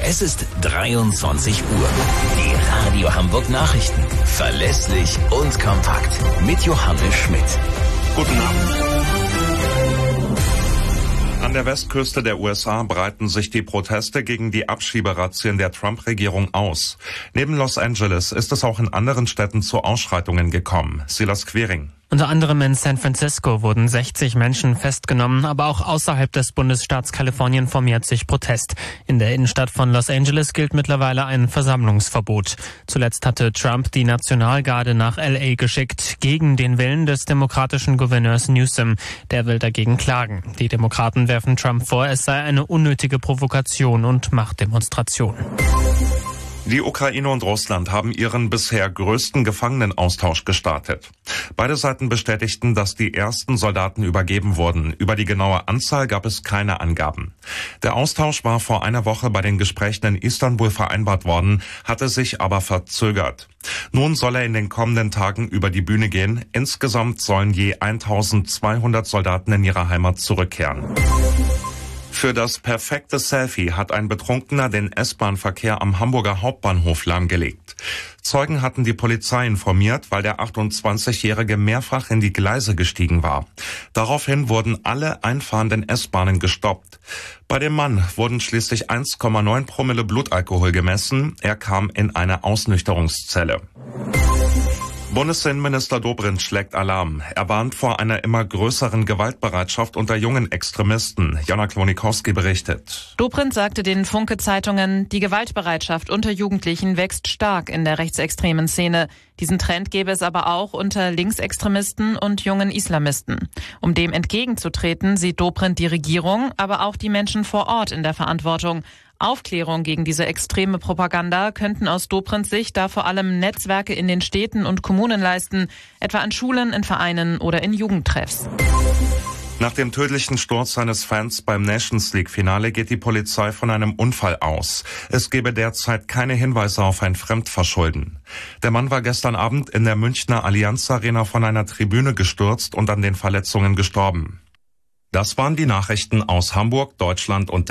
Es ist 23 Uhr. Die Radio Hamburg Nachrichten. Verlässlich und kompakt. Mit Johannes Schmidt. Guten Abend. An der Westküste der USA breiten sich die Proteste gegen die Abschieberazzien der Trump-Regierung aus. Neben Los Angeles ist es auch in anderen Städten zu Ausschreitungen gekommen. Silas Quering. Unter anderem in San Francisco wurden 60 Menschen festgenommen, aber auch außerhalb des Bundesstaats Kalifornien formiert sich Protest. In der Innenstadt von Los Angeles gilt mittlerweile ein Versammlungsverbot. Zuletzt hatte Trump die Nationalgarde nach L.A. geschickt, gegen den Willen des demokratischen Gouverneurs Newsom. Der will dagegen klagen. Die Demokraten werfen Trump vor, es sei eine unnötige Provokation und Machtdemonstration. Die Ukraine und Russland haben ihren bisher größten Gefangenenaustausch gestartet. Beide Seiten bestätigten, dass die ersten Soldaten übergeben wurden. Über die genaue Anzahl gab es keine Angaben. Der Austausch war vor einer Woche bei den Gesprächen in Istanbul vereinbart worden, hatte sich aber verzögert. Nun soll er in den kommenden Tagen über die Bühne gehen. Insgesamt sollen je 1200 Soldaten in ihre Heimat zurückkehren. Für das perfekte Selfie hat ein Betrunkener den S-Bahn-Verkehr am Hamburger Hauptbahnhof lahmgelegt. Zeugen hatten die Polizei informiert, weil der 28-Jährige mehrfach in die Gleise gestiegen war. Daraufhin wurden alle einfahrenden S-Bahnen gestoppt. Bei dem Mann wurden schließlich 1,9 Promille Blutalkohol gemessen. Er kam in eine Ausnüchterungszelle. Bundesinnenminister Dobrindt schlägt Alarm. Er warnt vor einer immer größeren Gewaltbereitschaft unter jungen Extremisten. Jana Klonikowski berichtet. Dobrindt sagte den Funke-Zeitungen, die Gewaltbereitschaft unter Jugendlichen wächst stark in der rechtsextremen Szene. Diesen Trend gäbe es aber auch unter Linksextremisten und jungen Islamisten. Um dem entgegenzutreten, sieht Dobrindt die Regierung, aber auch die Menschen vor Ort in der Verantwortung. Aufklärung gegen diese extreme Propaganda könnten aus Dobrindts Sicht da vor allem Netzwerke in den Städten und Kommunen leisten, etwa an Schulen, in Vereinen oder in Jugendtreffs. Nach dem tödlichen Sturz seines Fans beim Nations League-Finale geht die Polizei von einem Unfall aus. Es gebe derzeit keine Hinweise auf ein Fremdverschulden. Der Mann war gestern Abend in der Münchner Allianz Arena von einer Tribüne gestürzt und an den Verletzungen gestorben. Das waren die Nachrichten aus Hamburg, Deutschland und